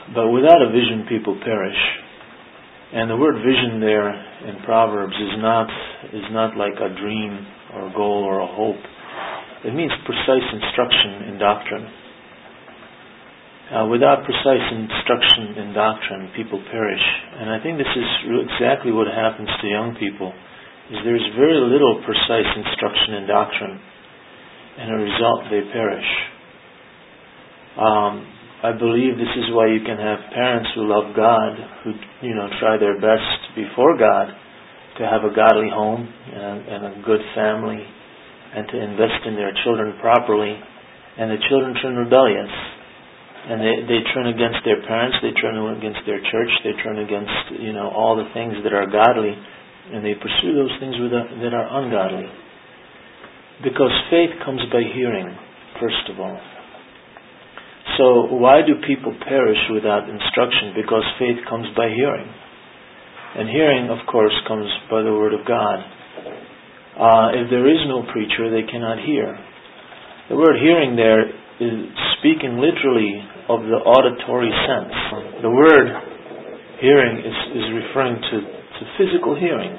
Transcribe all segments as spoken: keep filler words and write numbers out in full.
But without a vision, people perish. And the word vision there in Proverbs is not is not like a dream or a goal or a hope. It means precise instruction in doctrine. Uh, without precise instruction in doctrine, people perish. And I think this is exactly what happens to young people, is there's very little precise instruction in doctrine. And as a result, they perish. Um, I believe this is why you can have parents who love God, who you know try their best before God to have a godly home and, and a good family, and to invest in their children properly, and the children turn rebellious. And they, they turn against their parents, they turn against their church, they turn against, you know, all the things that are godly, and they pursue those things with a, that are ungodly. Because faith comes by hearing, first of all. So why do people perish without instruction? Because faith comes by hearing. And hearing, of course, comes by the Word of God. Uh, if there is no preacher, they cannot hear. The word hearing there is speaking literally of the auditory sense. The word hearing is, is referring to, to physical hearing.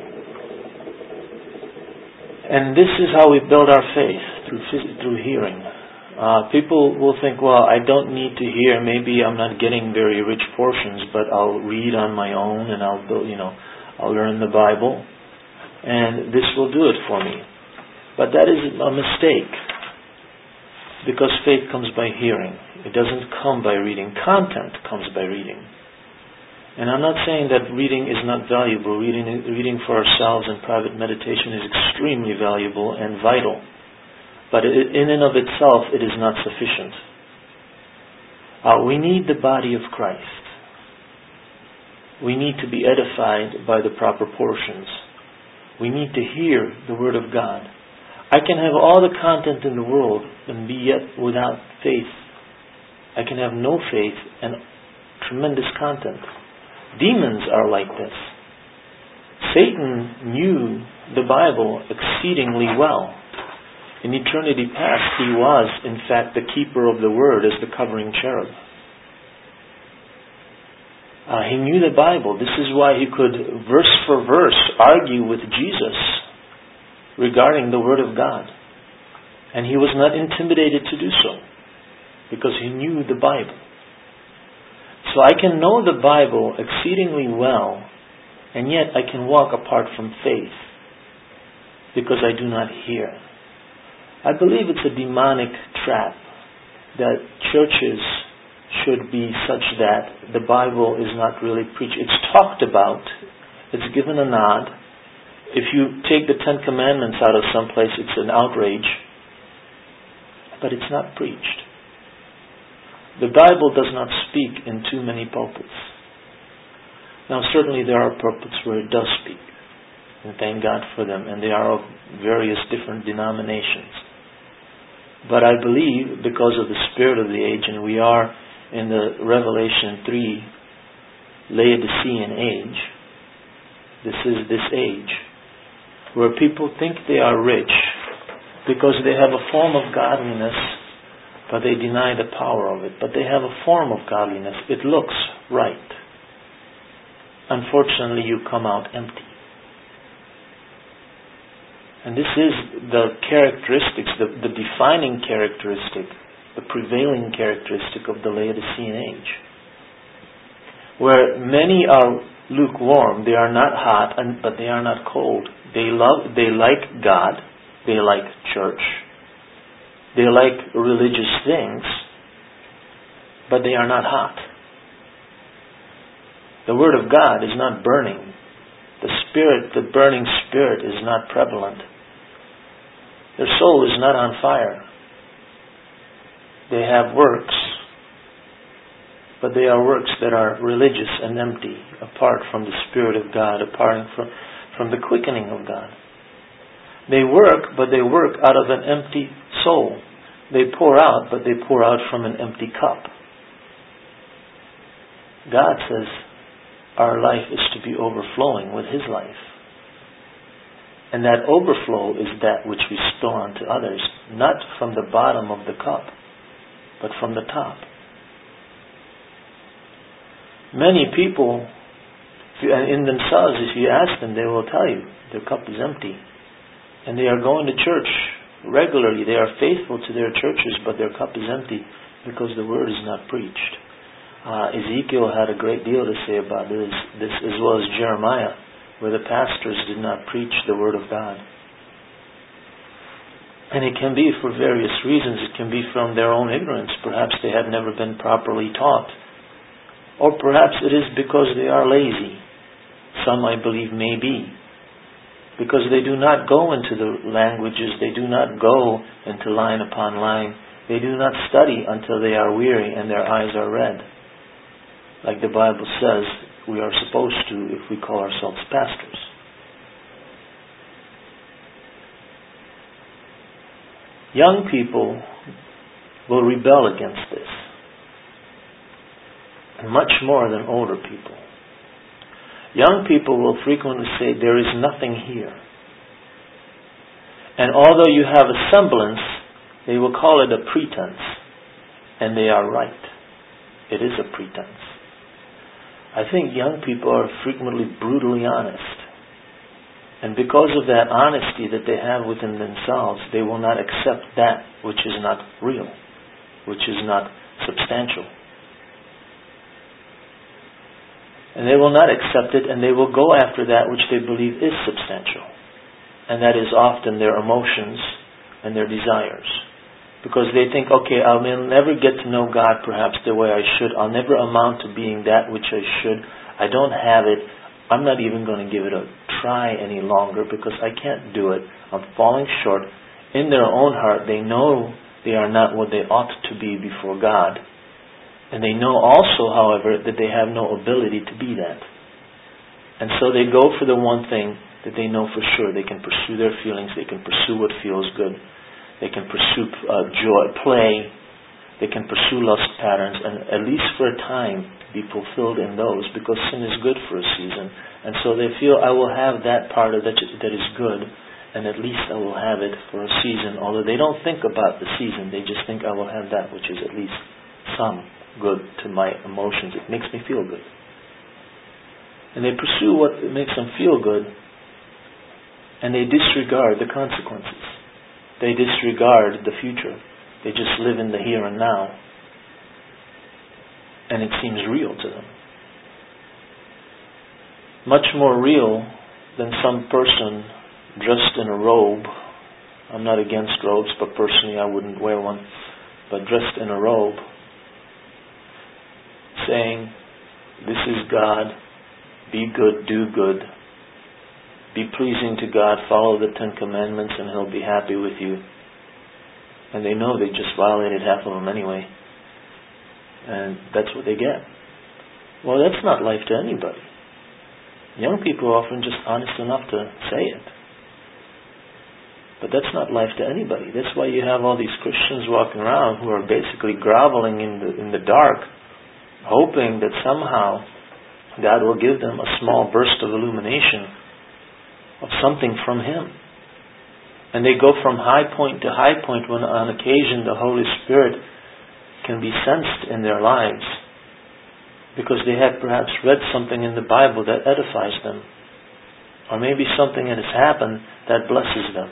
And this is how we build our faith, through through hearing. Uh, people will think, well, I don't need to hear. Maybe I'm not getting very rich portions, but I'll read on my own, and I'll build, you know, I'll learn the Bible, and this will do it for me. But that is a mistake. Because faith comes by hearing. It doesn't come by reading. Content comes by reading. And I'm not saying that reading is not valuable. Reading reading for ourselves in private meditation is extremely valuable and vital. But in and of itself, it is not sufficient. Uh, we need the body of Christ. We need to be edified by the proper portions. We need to hear the Word of God. I can have all the content in the world and be yet without faith. I can have no faith and tremendous content. Demons are like this. Satan knew the Bible exceedingly well. In eternity past, he was, in fact, the keeper of the Word as the covering cherub. Uh, he knew the Bible. This is why he could, verse for verse, argue with Jesus regarding the Word of God. And he was not intimidated to do so, because he knew the Bible. So I can know the Bible exceedingly well, and yet I can walk apart from faith, because I do not hear. I believe it's a demonic trap that churches should be such that the Bible is not really preached. It's talked about, it's given a nod. If you take the Ten Commandments out of some place, it's an outrage. But it's not preached. The Bible does not speak in too many pulpits. Now certainly there are pulpits where it does speak. And thank God for them. And they are of various different denominations. But I believe, because of the spirit of the age, and we are in the Revelation three Laodicean age, this is this age, where people think they are rich because they have a form of godliness, but they deny the power of it. But they have a form of godliness. It looks right. Unfortunately, you come out empty. And this is the characteristics, the, the defining characteristic, the prevailing characteristic of the Laodicean age. Where many are lukewarm, they are not hot, and, but they are not cold. They love, they like God, they like church, they like religious things, but they are not hot. The Word of God is not burning. The Spirit, the burning Spirit is not prevalent. Their soul is not on fire. They have works, but they are works that are religious and empty, apart from the Spirit of God, apart from, from the quickening of God. They work, but they work out of an empty soul. They pour out, but they pour out from an empty cup. God says our life is to be overflowing with His life. And that overflow is that which we spill onto others, not from the bottom of the cup, but from the top. Many people, in themselves, if you ask them, they will tell you their cup is empty. And they are going to church regularly. They are faithful to their churches, but their cup is empty because the word is not preached. Uh, Ezekiel had a great deal to say about this, this, as well as Jeremiah, where the pastors did not preach the word of God. And it can be for various reasons. It can be from their own ignorance. Perhaps they have never been properly taught. Or perhaps it is because they are lazy. Some, I believe, may be. Because they do not go into the languages. They do not go into line upon line. They do not study until they are weary and their eyes are red. Like the Bible says, we are supposed to if we call ourselves pastors. Young people will rebel against this, and much more than older people. Young people will frequently say, there is nothing here. And although you have a semblance, they will call it a pretense. And they are right. It is a pretense. I think young people are frequently brutally honest. And because of that honesty that they have within themselves, they will not accept that which is not real, which is not substantial. And they will not accept it, and they will go after that which they believe is substantial. And that is often their emotions and their desires. Because they think, okay, I'll never get to know God perhaps the way I should. I'll never amount to being that which I should. I don't have it. I'm not even going to give it a try any longer because I can't do it. I'm falling short. In their own heart, they know they are not what they ought to be before God. And they know also, however, that they have no ability to be that. And so they go for the one thing that they know for sure. They can pursue their feelings. They can pursue what feels good. They can pursue uh, joy, play. They can pursue lust patterns, and at least for a time be fulfilled in those, because sin is good for a season. And so they feel, I will have that part of that that is good, and at least I will have it for a season. Although they don't think about the season, they just think I will have that which is at least some good to my emotions. It makes me feel good. And they pursue what makes them feel good, and they disregard the consequences. They disregard the future. They just live in the here and now. And it seems real to them. Much more real than some person dressed in a robe. I'm not against robes, but personally I wouldn't wear one. But dressed in a robe, saying, this is God, be good, do good, be pleasing to God, follow the Ten Commandments, and He'll be happy with you. And they know they just violated half of them anyway. And that's what they get. Well, that's not life to anybody. Young people are often just honest enough to say it. But that's not life to anybody. That's why you have all these Christians walking around who are basically groveling in the in the dark, hoping that somehow God will give them a small burst of illumination of something from Him. And they go from high point to high point when on occasion the Holy Spirit can be sensed in their lives, because they have perhaps read something in the Bible that edifies them, or maybe something that has happened that blesses them.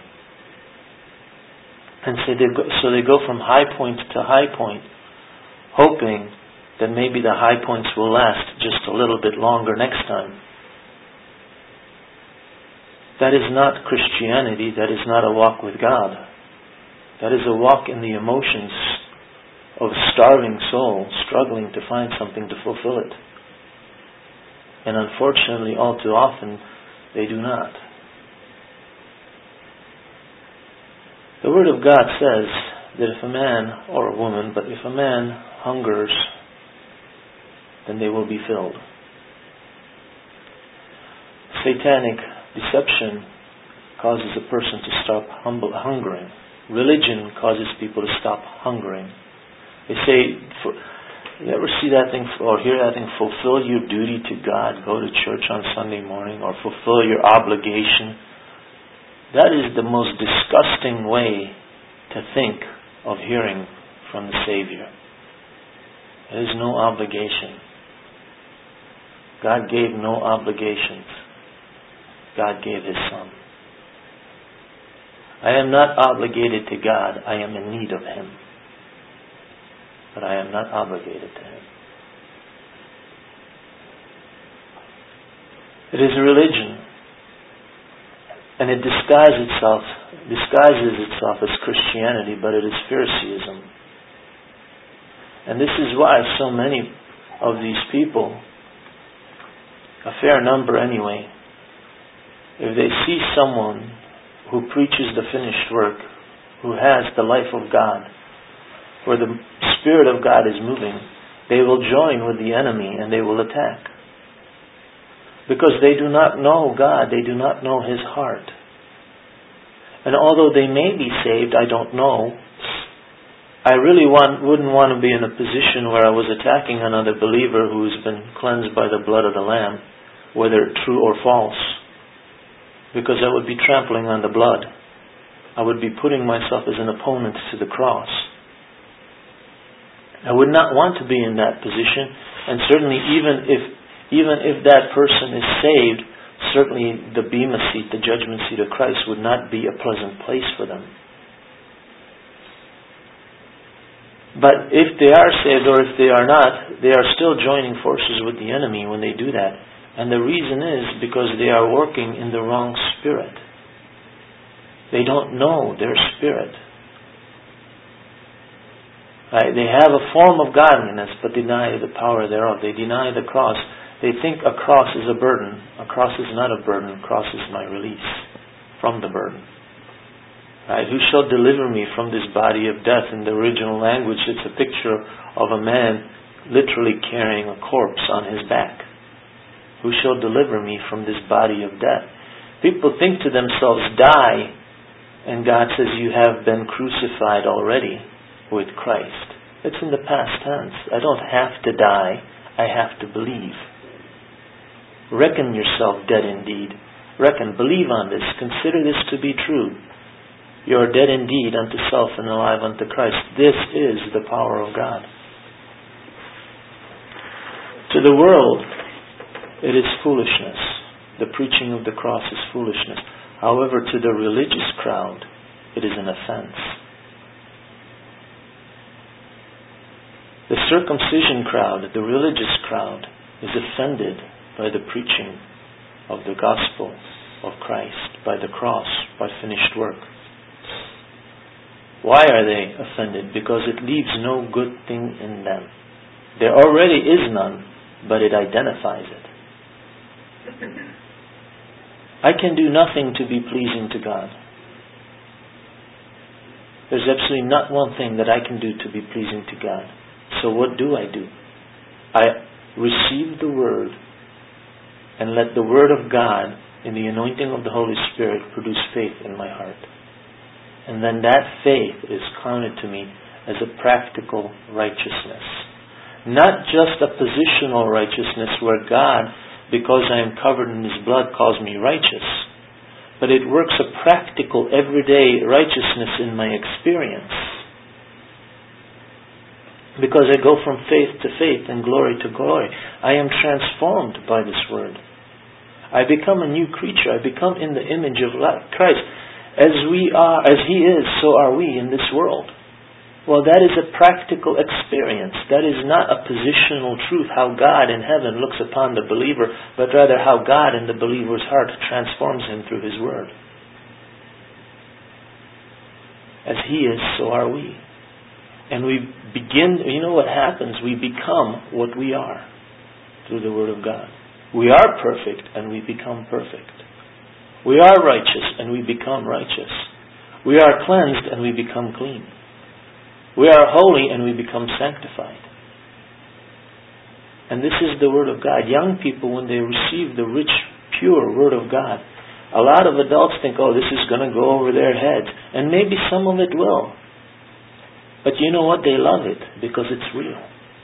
And so they go, so they go from high point to high point, hoping that maybe the high points will last just a little bit longer next time. That is not Christianity. That is not a walk with God. That is a walk in the emotions of a starving soul struggling to find something to fulfill it. And unfortunately, all too often, they do not. The Word of God says that if a man, or a woman, but if a man hungers, then they will be filled. Satanic deception causes a person to stop humble, hungering. Religion causes people to stop hungering. They say, for, you ever see that thing or hear that thing, fulfill your duty to God, go to church on Sunday morning, or fulfill your obligation. That is the most disgusting way to think of hearing from the Savior. There is no obligation. God gave no obligations. God gave His Son. I am not obligated to God. I am in need of Him. But I am not obligated to Him. It is a religion. And it disguises itself, disguises itself as Christianity, but it is Phariseeism. And this is why so many of these people, a fair number anyway, if they see someone who preaches the finished work, who has the life of God, where the Spirit of God is moving, they will join with the enemy and they will attack. Because they do not know God, they do not know His heart. And although they may be saved, I don't know, I really want, wouldn't want to be in a position where I was attacking another believer who's been cleansed by the blood of the Lamb, whether true or false. Because I would be trampling on the blood. I would be putting myself as an opponent to the cross. I would not want to be in that position, and certainly even if even if that person is saved, certainly the bema seat, the judgment seat of Christ would not be a pleasant place for them. But if they are saved or if they are not, they are still joining forces with the enemy when they do that. And the reason is because they are working in the wrong spirit. They don't know their spirit. Right? They have a form of godliness but deny the power thereof. They deny the cross. They think a cross is a burden. A cross is not a burden. A cross is my release from the burden. Right? Who shall deliver me from this body of death? In the original language, it's a picture of a man literally carrying a corpse on his back. Who shall deliver me from this body of death? People think to themselves, die, and God says, you have been crucified already with Christ. It's in the past tense. I don't have to die. I have to believe. Reckon yourself dead indeed. Reckon, believe on this. Consider this to be true. You are dead indeed unto self and alive unto Christ. This is the power of God. To the world, it is foolishness. The preaching of the cross is foolishness. However, to the religious crowd, it is an offense. The circumcision crowd, the religious crowd, is offended by the preaching of the gospel of Christ, by the cross, by finished work. Why are they offended? Because it leaves no good thing in them. There already is none, but it identifies it. I can do nothing to be pleasing to God. There's absolutely not one thing that I can do to be pleasing to God. So what do I do? I receive the Word and let the Word of God in the anointing of the Holy Spirit produce faith in my heart. And then that faith is counted to me as a practical righteousness. Not just a positional righteousness where God, because I am covered in His blood, calls me righteous. But it works a practical, everyday righteousness in my experience. Because I go from faith to faith and glory to glory. I am transformed by this Word. I become a new creature. I become in the image of Christ. As we are, as He is, so are we in this world. Well, that is a practical experience. That is not a positional truth, how God in heaven looks upon the believer, but rather how God in the believer's heart transforms him through His Word. As He is, so are we. And we begin, you know what happens? We become what we are through the Word of God. We are perfect and we become perfect. We are righteous and we become righteous. We are cleansed and we become clean. We are holy and we become sanctified. And this is the Word of God. Young people, when they receive the rich, pure Word of God, a lot of adults think, oh, this is going to go over their heads. And maybe some of it will. But you know what? They love it because it's real.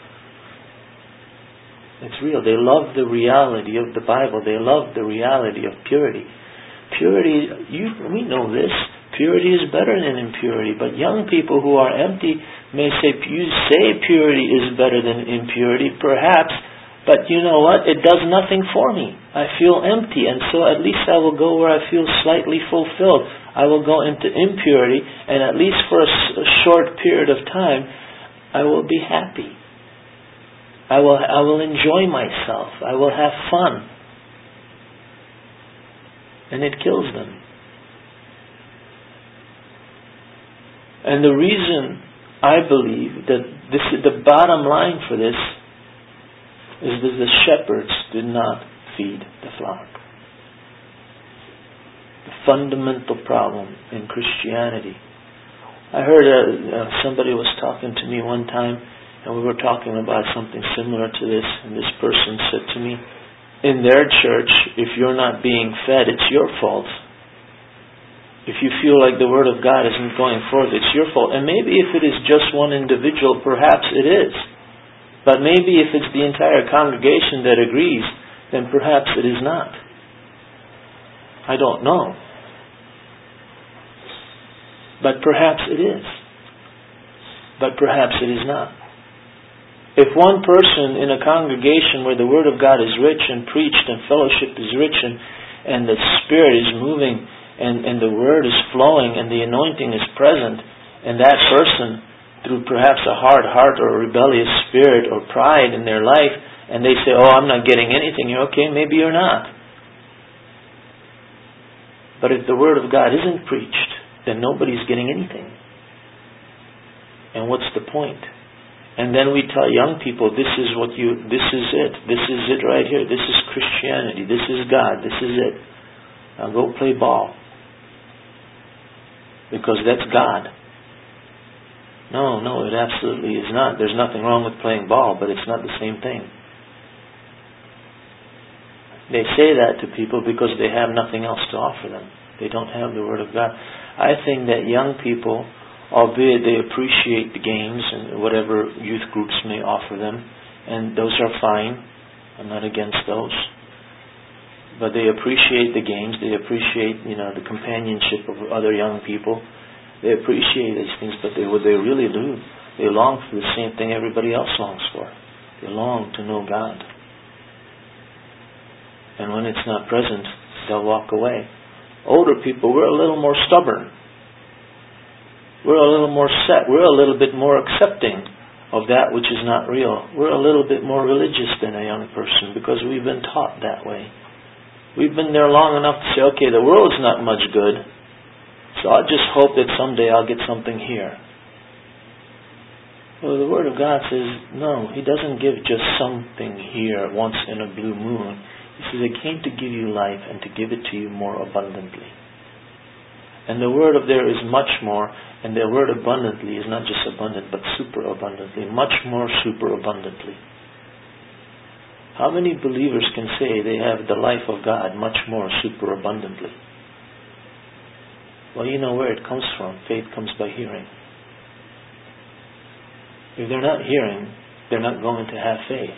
It's real. They love the reality of the Bible. They love the reality of purity. Purity, you, we know this. Purity is better than impurity. But young people who are empty may say, you say purity is better than impurity. Perhaps, But you know what? It does nothing for me. I feel empty, and so at least I will go where I feel slightly fulfilled. I will go into impurity, and at least for a, a short period of time, I will be happy. I will, I will enjoy myself. I will have fun. And it kills them. And the reason I believe that this is the bottom line for this is that the shepherds did not feed the flock. The fundamental problem in Christianity. I heard uh, uh, somebody was talking to me one time, and we were talking about something similar to this, and this person said to me, in their church, if you're not being fed, it's your fault. If you feel like the Word of God isn't going forth, it's your fault. And maybe if it is just one individual, perhaps it is. But maybe if it's the entire congregation that agrees, then perhaps it is not. I don't know. But perhaps it is. But perhaps it is not. If one person in a congregation where the Word of God is rich and preached and fellowship is rich and, and the Spirit is moving and, and the Word is flowing and the anointing is present, and that person, through perhaps a hard heart or a rebellious spirit or pride in their life, and they say, oh, I'm not getting anything, you're okay, maybe you're not. But if the Word of God isn't preached, then nobody's getting anything. And what's the point? And then we tell young people, this is what you, this is it. This is it right here. This is Christianity. This is God. This is it. Now go play ball. Because that's God. No, no, it absolutely is not. There's nothing wrong with playing ball, but it's not the same thing. They say that to people because they have nothing else to offer them. They don't have the Word of God. I think that young people, albeit they appreciate the games and whatever youth groups may offer them, and those are fine. I'm not against those. But they appreciate the games. They appreciate, you know, the companionship of other young people. They appreciate these things, but they, what they really do, they long for the same thing everybody else longs for. They long to know God. And when it's not present, they'll walk away. Older people, we're a little more stubborn. We're a little more set. We're a little bit more accepting of that which is not real. We're a little bit more religious than a young person because we've been taught that way. We've been there long enough to say, okay, the world's not much good, so I'll just hope that someday I'll get something here. Well, the Word of God says, no, He doesn't give just something here once in a blue moon. He says, I came to give you life and to give it to you more abundantly. And the word of there is much more, and the word abundantly is not just abundant, but super abundantly, much more super abundantly. How many believers can say they have the life of God much more super abundantly? Well, you know where it comes from. Faith comes by hearing. If they're not hearing, they're not going to have faith.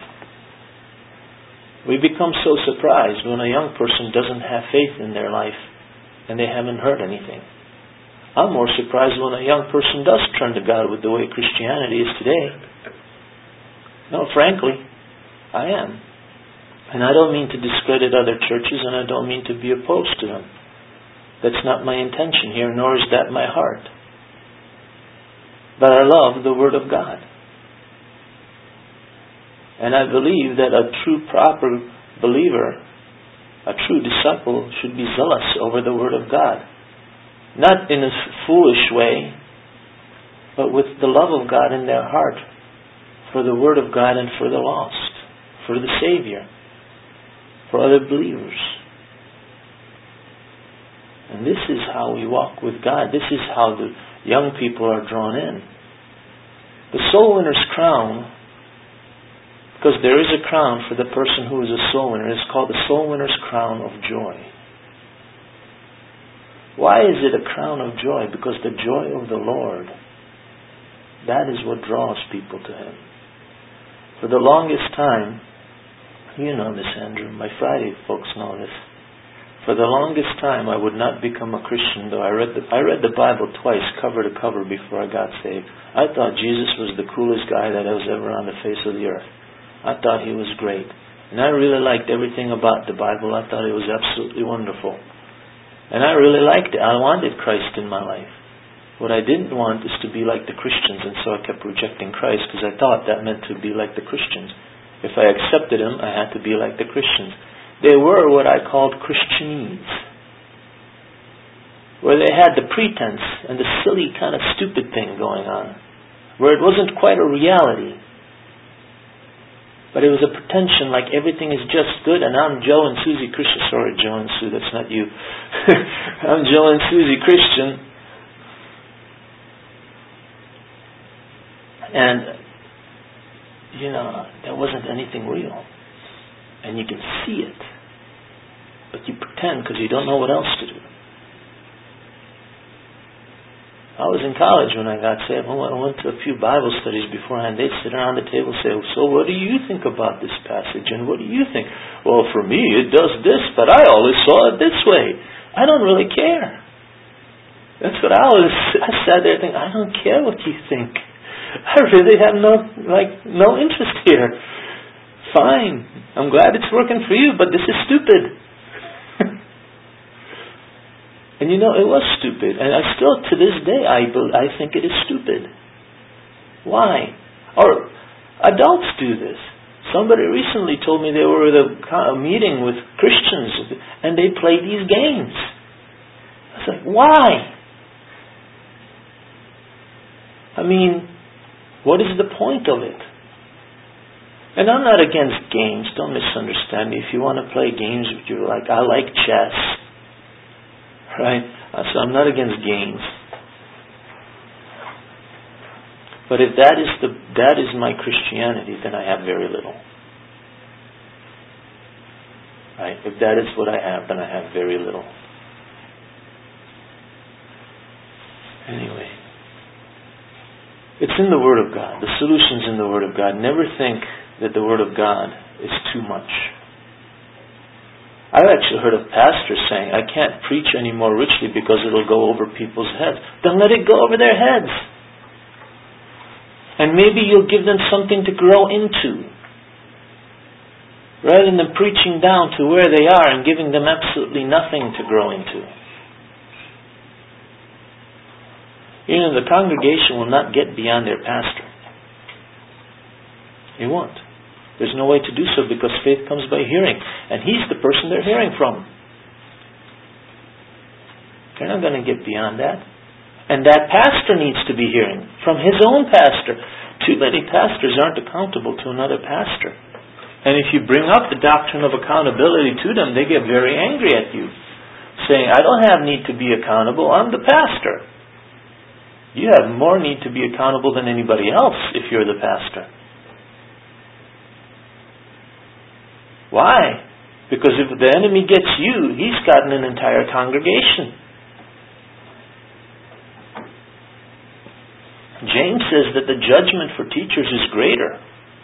We become so surprised when a young person doesn't have faith in their life and they haven't heard anything. I'm more surprised when a young person does turn to God with the way Christianity is today. No, frankly, I am. And I don't mean to discredit other churches, and I don't mean to be opposed to them. That's not my intention here, nor is that my heart. But I love the Word of God. And I believe that a true, proper believer, a true disciple, should be zealous over the Word of God. Not in a foolish way, but with the love of God in their heart for the Word of God and for the lost, for the Savior, for other believers. And this is how we walk with God. This is how the young people are drawn in. The soul winner's crown, because there is a crown for the person who is a soul winner, it's called the soul winner's crown of joy. Why is it a crown of joy? Because the joy of the Lord, that is what draws people to Him. For the longest time, you know this, Andrew, my Friday folks know this. For the longest time, I would not become a Christian, though I read the I read the Bible twice, cover to cover, before I got saved. I thought Jesus was the coolest guy that was ever on the face of the earth. I thought he was great. And I really liked everything about the Bible. I thought it was absolutely wonderful. And I really liked it. I wanted Christ in my life. What I didn't want is to be like the Christians, and so I kept rejecting Christ because I thought that meant to be like the Christians. If I accepted Him, I had to be like the Christians. They were what I called Christianese, where they had the pretense and the silly kind of stupid thing going on, where it wasn't quite a reality. But it was a pretension, like everything is just good, and I'm Joe and Susie Christian. Sorry, Joe and Sue, that's not you. I'm Joe and Susie Christian. And, you know, there wasn't anything real. And you can see it. But you pretend because you don't know what else to do. I was in college when I got saved. I went to a few Bible studies beforehand. They'd sit around the table and say, so what do you think about this passage? And what do you think? Well, for me, it does this, but I always saw it this way. I don't really care. That's what I was. I sat there thinking, I don't care what you think. I really have no, like, no interest here. Fine. I'm glad it's working for you, but this is stupid. And you know, it was stupid. And I still, to this day, I I think it is stupid. Why? Or adults do this. Somebody recently told me they were at a meeting with Christians and they play these games. I was like, why? I mean, what is the point of it? And I'm not against games. Don't misunderstand me. If you want to play games, you're like, I like chess. Right? So I'm not against games. But if that is the that is my Christianity, then I have very little. Right? If that is what I have, then I have very little. Anyway. It's in the Word of God. The solution's in the Word of God. Never think that the Word of God is too much. I've actually heard of pastors saying, I can't preach any more richly because it'll go over people's heads. Then let it go over their heads. And maybe you'll give them something to grow into. Rather than preaching down to where they are and giving them absolutely nothing to grow into. You know, the congregation will not get beyond their pastor. It won't. There's no way to do so because faith comes by hearing. And he's the person they're hearing from. They're not going to get beyond that. And that pastor needs to be hearing from his own pastor. Too many pastors aren't accountable to another pastor. And if you bring up the doctrine of accountability to them, they get very angry at you. Saying, I don't have need to be accountable. I'm the pastor. You have more need to be accountable than anybody else if you're the pastor. Why? Because if the enemy gets you, he's gotten an entire congregation. James says that the judgment for teachers is greater.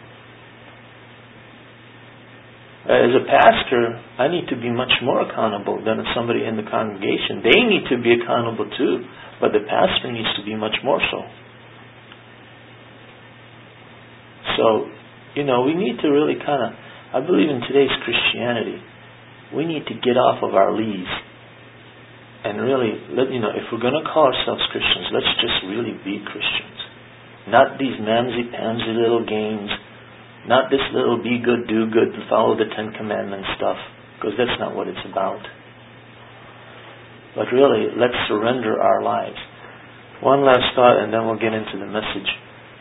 As a pastor, I need to be much more accountable than somebody in the congregation. They need to be accountable too, but the pastor needs to be much more so. So, you know, we need to really kind of, I believe in today's Christianity, we need to get off of our lees and really, let, you know, if we're going to call ourselves Christians, let's just really be Christians. Not these mamsy-pamsy little games, not this little be good, do good, follow the Ten Commandments stuff, because that's not what it's about. But really, let's surrender our lives. One last thought and then we'll get into the message.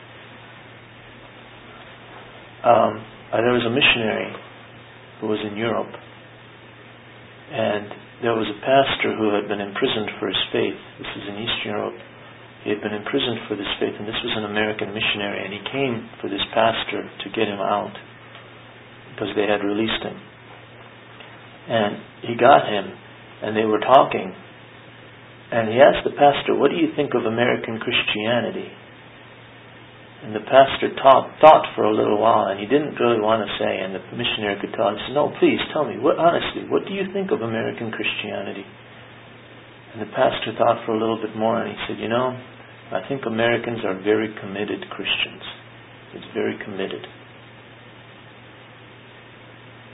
Um... Uh, there was a missionary who was in Europe, and there was a pastor who had been imprisoned for his faith. This is in Eastern Europe. He had been imprisoned for this faith, and this was an American missionary, and he came for this pastor to get him out because they had released him. And he got him, and they were talking, and he asked the pastor, what do you think of American Christianity? And the pastor taught, thought for a little while, and he didn't really want to say, and the missionary could tell him, he said, no, please tell me, what, honestly, what do you think of American Christianity? And the pastor thought for a little bit more, and he said, you know, I think Americans are very committed Christians. It's very committed.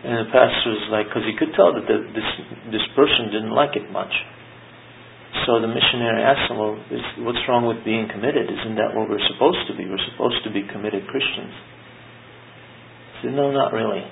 And the pastor was like, because he could tell that the, this this person didn't like it much. So the missionary asked him, well, is, what's wrong with being committed? Isn't that what we're supposed to be? We're supposed to be committed Christians. He said, no, not really.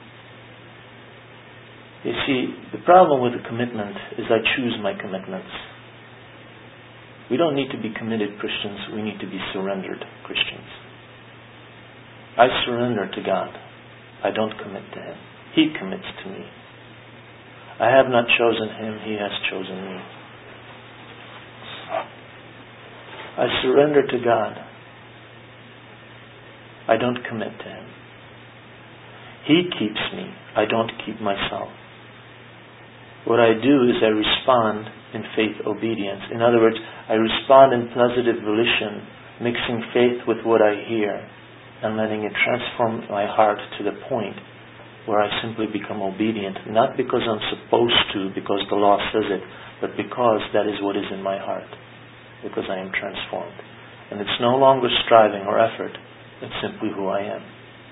You see, the problem with a commitment is I choose my commitments. We don't need to be committed Christians. We need to be surrendered Christians. I surrender to God. I don't commit to Him. He commits to me. I have not chosen Him. He has chosen me. I surrender to God. I don't commit to Him. He keeps me. I don't keep myself. What I do is I respond in faith obedience. In other words, I respond in positive volition, mixing faith with what I hear and letting it transform my heart to the point where I simply become obedient, not because I'm supposed to, because the law says it, but because that is what is in my heart, because I am transformed. And it's no longer striving or effort, it's simply who I am.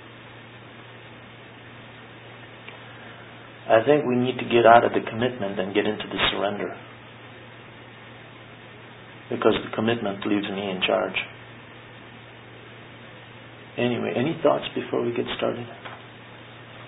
I think we need to get out of the commitment and get into the surrender, because the commitment leaves me in charge. Anyway, any thoughts before we get started?